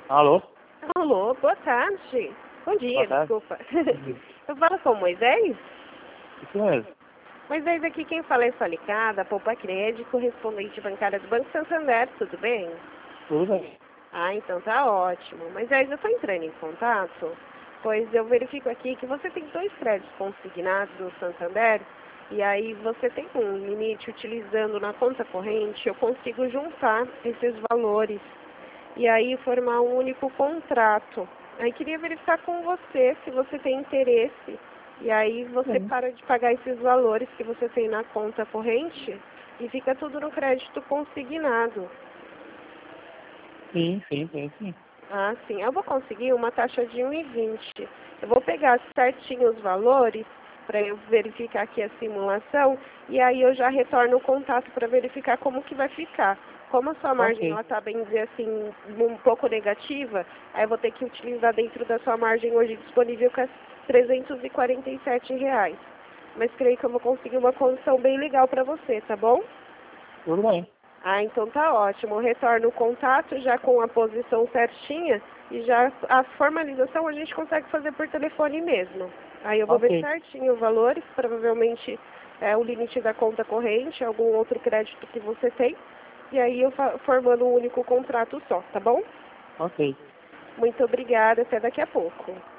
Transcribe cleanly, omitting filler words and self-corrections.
Alô? Alô, boa tarde. Bom dia, Boa tarde. desculpa. Eu falo com o Moisés? Isso mesmo. Moisés, aqui quem fala é Solicada, Poupa Crédito, correspondente bancária do Banco Santander, tudo bem? Tudo bem. Ah, então tá ótimo. Moisés, eu estou entrando em contato, pois eu verifico aqui que você tem 2 créditos consignados no Santander, e aí você tem um limite utilizando na conta corrente, eu consigo juntar esses valores e aí formar um único contrato. Aí queria verificar com você se você tem interesse. E aí você Sim, para de pagar esses valores que você tem na conta corrente e fica tudo no crédito consignado. sim. Ah, sim. Eu vou conseguir uma taxa de 1,20. Eu vou pegar certinho os valores para eu verificar aqui a simulação e aí eu já retorno o contato para verificar como que vai ficar. Como a sua margem Ok. ela está, bem dizer assim, um pouco negativa, aí eu vou ter que utilizar dentro da sua margem hoje disponível que é R$ 347. Mas creio que eu vou conseguir uma condição bem legal para você, tá bom? Tudo bem. Ah, então tá ótimo. Eu retorno o contato já com a posição certinha e já a formalização a gente consegue fazer por telefone mesmo. Aí eu vou ver Ok. certinho os valores, provavelmente o limite da conta corrente, algum outro crédito que você tem. E aí eu formando um único contrato só, tá bom? Ok. Muito obrigada, até daqui a pouco.